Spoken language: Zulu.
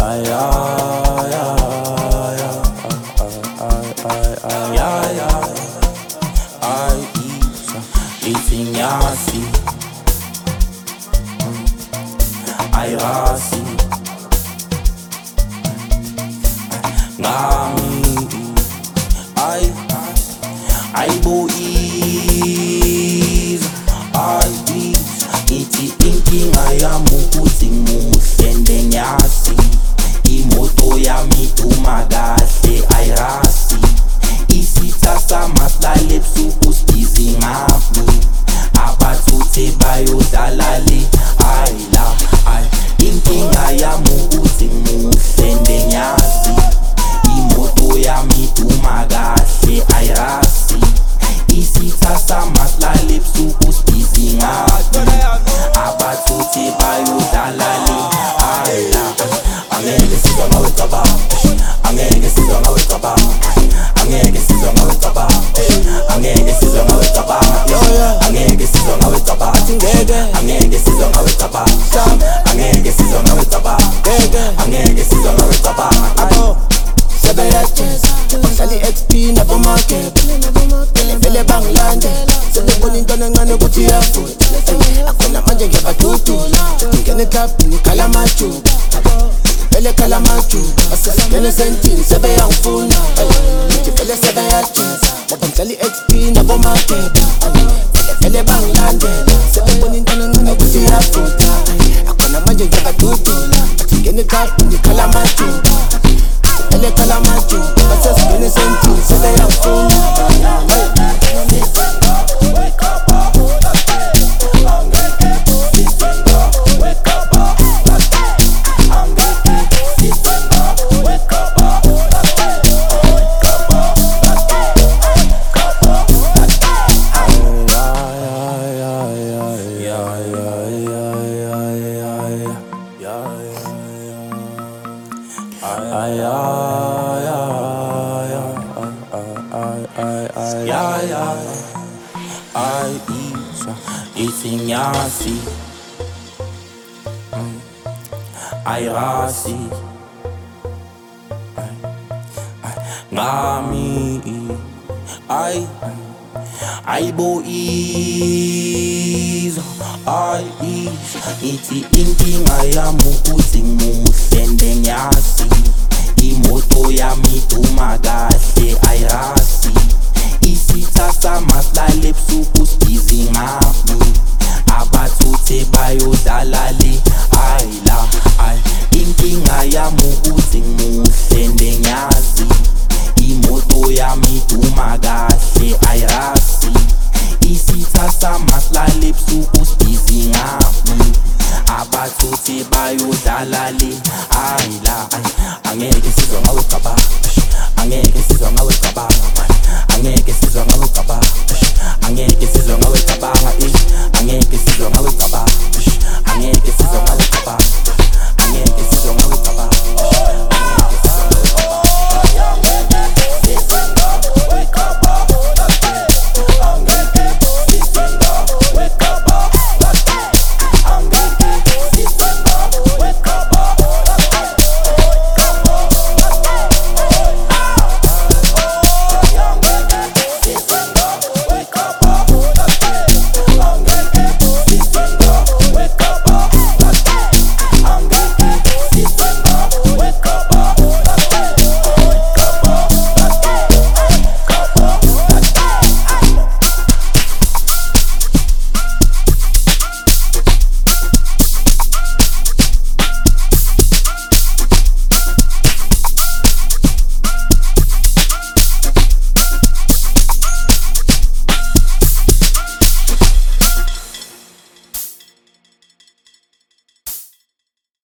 ay, ay, ay, ay, ithi ngiyasi ay rasi ngami ay boys ay ithi inkinga yami ukuthi ngimuhle ngiyasi imoto yami iduma kahle ay rasi isitha samahlale ebusuku sibizi ngami abathuthe bayodlala le ay la ay inkinga yami ukuthi ngimuhle ngiyasi imoto yami iduma kahle ay rasi isitha samahlale ebusuku sibizi ngami abathuthe bayodlala le ay la angeke sizwa ngawe cabanga angeke sizwa ngawe cabanga angeke sizwa ngawe cabanga angeke sizwa ngawe cabanga angeke sizwa ngawe cabanga angeke sizwa ngawe cabanga angeke sizwa ngawe cabanga angeke sizwa ngawe cabanga sebeyacheza bahlali XP nabomarket vele bangilande sebebona intwana encane ukuthi iyafutha akhona manje ngiyabadudula ngene eklabhini khala amajuba vele khala amajuba basesingene sentini sebeyangifuna ngithi vele sebeyacheza babamdlali XP nabomarket vele bangilandela sebebona intwana encane ukuthi iyafutha akhona manje ngiyabadudula ngene eklabhini khala amajuba vele khala amajuba basesingene sentini sebeyangifuna ithi ngiyasi ay rasi ngami ay boys ay ithi inkinga yami ukuthi ngimuhle ngiyasi imoto yami iduma kahle ay rasi isitha samahlale ebusuku sibizi ngami abathuthe bayodlala le ay la ay inkinga yami ukuthi ngimuhle ngiyazi imoto yami iduma kahle ay rasi isitha samahlale ebusuku sibizi ngami abathuthe bayodlala le ay la ay angeke sizwa ngawe cabanga angeke sizwa ngawe cabanga angeke sizwa ngawe cabanga angeke sizwa ngawe cabanga angeke sizwa ngawe cabanga angeke sizwa ngawe cabanga angeke